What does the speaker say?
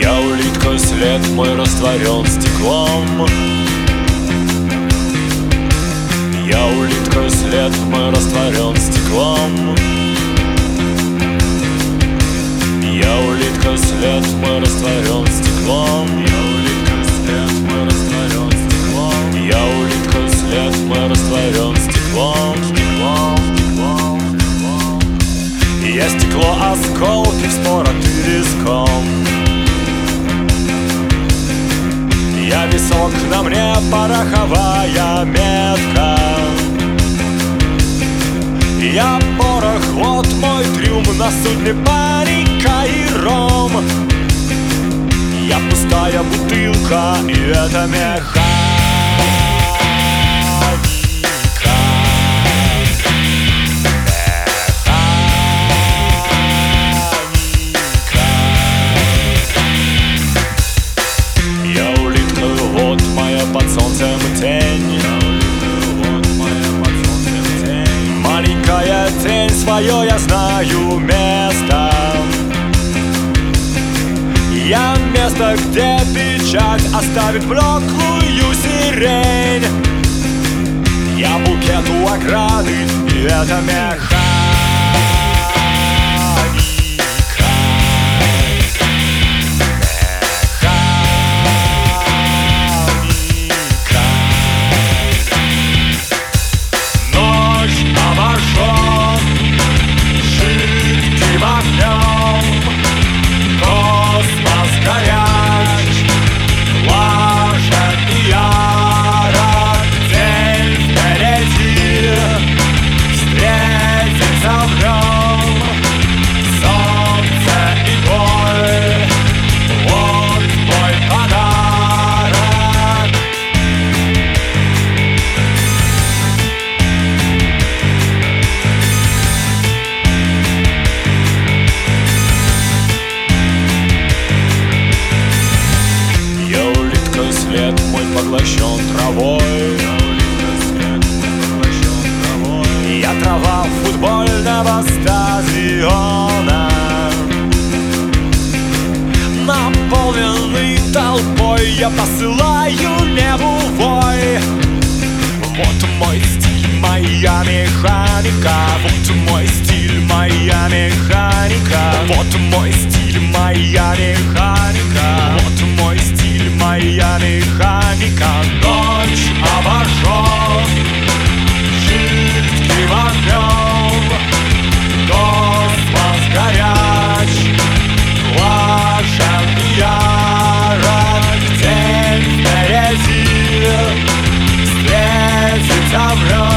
Я улитка, след мой растворен стеклом. Я улитка, след мой растворен стеклом. Я улитка, след мой растворен стеклом. Я улитка, след мой растворен стеклом. Я улитка, след мой растворен стеклом. Стеклом, стеклом, стеклом. Я стекло, осколки вспороты резком. Я висок, на мне пороховая метка. Я порох, вот мой трюм, на судне паника и ром. Я пустая бутылка, и это механика. Я улитка, вот моя под солнцем тень. Маленькая тень, свое я знаю место. Я место, где печать оставит блеклую сирень. Я букет у ограды, и это механика. След мой поглощен травой. Я трава футбольного стадиона, наполненный толпой. Я посылаю небу вой. Вот мой стиль, моя механика. Вот мой стиль, моя механика. Вот мой стиль, моя механика. Вот мой стиль, моя механика. Ночь обожжен жидким огнем. Космос горяч, влажен и ярок. День впереди встретится в нем.